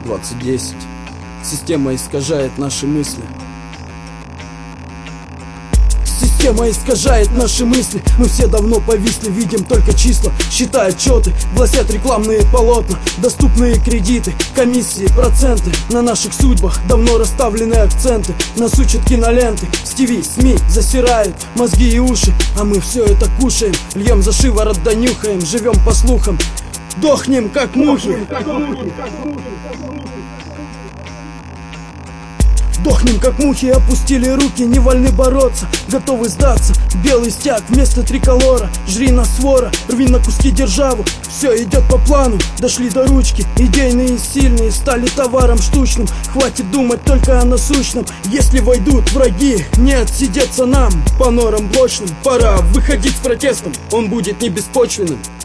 2010. Система искажает наши мысли. Система искажает наши мысли. Мы все давно повисли, видим только числа, считая отчеты, гласят рекламные полотна, доступные кредиты, комиссии, проценты. На наших судьбах давно расставлены акценты. Нас учат киноленты, с ТВ, СМИ засирают мозги и уши. А мы все это кушаем, льем за шиворот да нюхаем, живем по слухам, дохнем как мухи. Дохнем как мухи, опустили руки, не вольны бороться, готовы сдаться. Белый стяг вместо триколора, жри на свора, рви на куски державу. Все идет по плану, дошли до ручки, идейные и сильные стали товаром штучным. Хватит думать только о насущном, если войдут враги, не отсидеться нам по норам блочным. Пора выходить с протестом, он будет не беспочвенным.